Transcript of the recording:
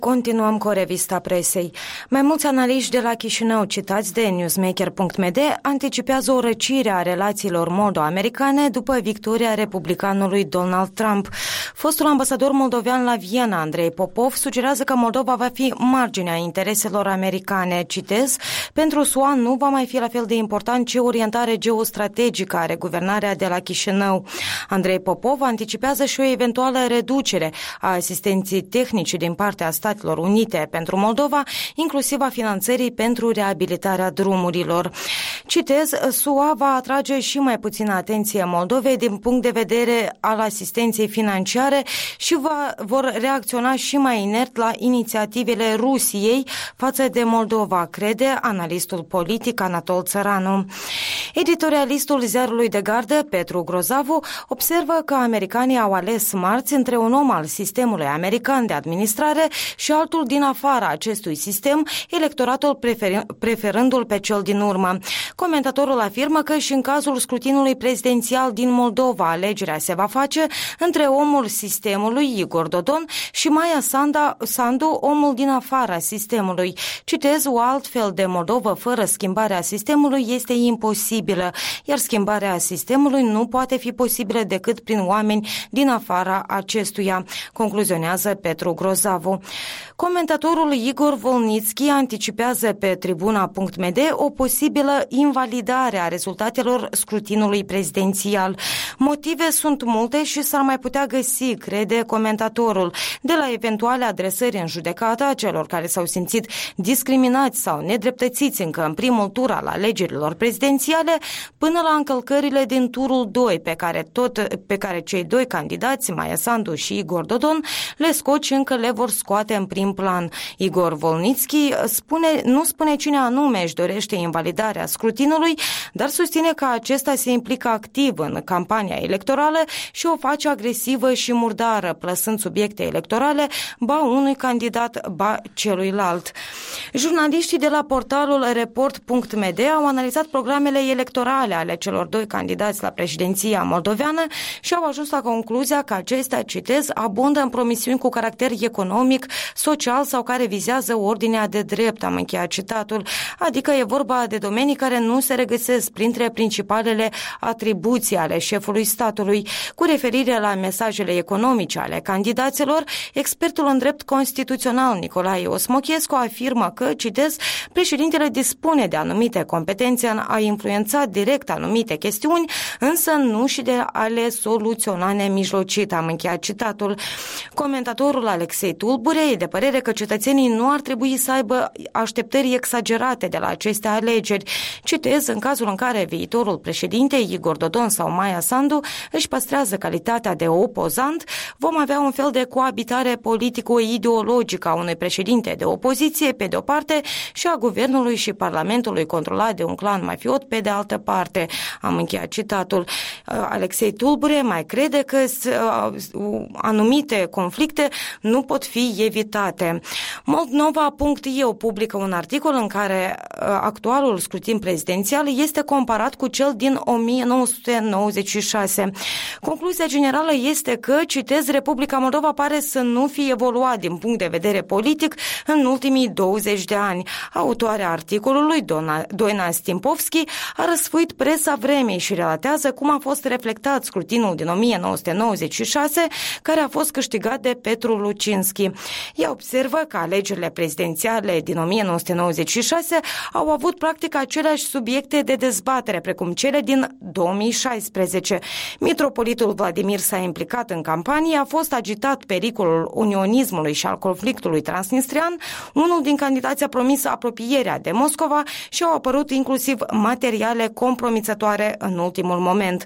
Continuăm cu revista presei. Mai mulți analiști de la Chișinău, citați de newsmaker.md, anticipează o răcire a relațiilor moldo-americane după victoria republicanului Donald Trump. Fostul ambasador moldovean la Viena, Andrei Popov, sugerează că Moldova va fi marginea intereselor americane. Citez, pentru SUA nu va mai fi la fel de important ce orientare geostrategică are guvernarea de la Chișinău. Andrei Popov anticipează și o eventuală reducere a asistenței tehnice din partea Statelor Unite pentru Moldova, inclusiv a finanțării pentru reabilitarea drumurilor. Citez, SUA va atrage și mai puțină atenție Moldovei din punct de vedere al asistenței financiare și vor reacționa și mai inert la inițiativele Rusiei față de Moldova, crede analistul politic Anatol Țăranu. Editorialistul ziarului de gardă, Petru Grozavu, observă că americanii au ales marți între un om al sistemului american de administrare și altul din afara acestui sistem, electoratul preferându-l pe cel din urmă. Comentatorul afirmă că și în cazul scrutinului prezidențial din Moldova, alegerea se va face între omul sistemului, Igor Dodon, și Maia Sandu, omul din afara sistemului. Citez, o altfel de Moldovă fără schimbarea sistemului este imposibilă, iar schimbarea sistemului nu poate fi posibilă decât prin oameni din afara acestuia, concluzionează Petru Grozavu. Comentatorul Igor Volnitski anticipează pe tribuna.md o posibilă invalidare a rezultatelor scrutinului prezidențial. Motive sunt multe și s-ar mai putea găsi, crede comentatorul, de la eventuale adresări în judecată a celor care s-au simțit discriminați sau nedreptățiți încă în primul tur al alegerilor prezidențiale, până la încălcările din turul 2, pe care cei doi candidați, Maia Sandu și Igor Dodon, le scot și încă le vor scoate în prim plan. Igor Volnitski nu spune cine anume își dorește invalidarea scrutinului, dar susține că acesta se implică activ în campania electorală și o face agresivă și murdară, plasând subiecte electorale ba unui candidat, ba celuilalt. Jurnaliștii de la portalul report.md au analizat programele electorale ale celor doi candidați la președinția moldoveană și au ajuns la concluzia că acestea, citez, abundă în promisiuni cu caracter economic, social sau care vizează ordinea de drept, am încheiat citatul, adică e vorba de domenii care nu se regăsesc printre principalele atribuții ale șefului statului. Cu referire la mesajele economice ale candidaților, expertul în drept constituțional Nicolae Osmochescu afirmă că, citez, președintele dispune de anumite competențe în a influența direct anumite chestiuni, însă nu și de a le soluționa nemijlocit, am încheiat citatul. Comentatorul Alexei Tulbure e de părere că cetățenii nu ar trebui să aibă așteptări exagerate de la aceste alegeri. Citez, în cazul în care viitorul președinte Igor Dodon sau Maia Sandu își păstrează calitatea de opozant, vom avea un fel de coabitare politico-ideologică a unui președinte de opoziție pe de o parte și a guvernului și parlamentului controlat de un clan mafiot pe de altă parte. Am încheiat citatul. Alexei Tulbure mai crede că anumite conflicte nu pot fi evitate. Moldnova.eu publică un articol în care actualul scrutin prezidențial este comparat cu cel din 1996. Concluzia generală este că, citez, Republica Moldova pare să nu fi evoluat din punct de vedere politic în ultimii 20 de ani. Autoarea articolului, Doina Stimpovski, a răsfoit presa vremei și relatează cum a fost reflectat scrutinul din 1996, care a fost câștigat de Petru Lucinski. Ea observă că alegerile prezidențiale din 1996 au avut practic aceleași subiecte de dezbatere precum cele din 2016. Mitropolitul Vladimir s-a implicat în campanie, a fost agitat pericolul unionismului și al conflictului transnistrian, unul din candidați a promis apropierea de Moscova și au apărut inclusiv materiale compromițătoare în ultimul moment.